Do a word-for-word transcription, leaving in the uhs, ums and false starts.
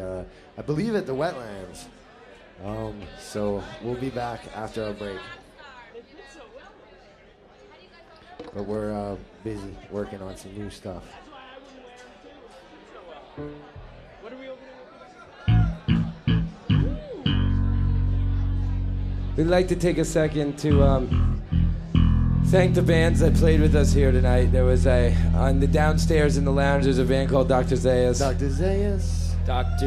uh, I believe at the Wetlands. Um, so we'll be back after our break. But we're uh, busy working on some new stuff. What are we opening? We'd like to take a second to um, thank the bands that played with us here tonight. There was a, on the downstairs in the lounge, there's a band called Doctor Zayas. Doctor Zayas. Doctor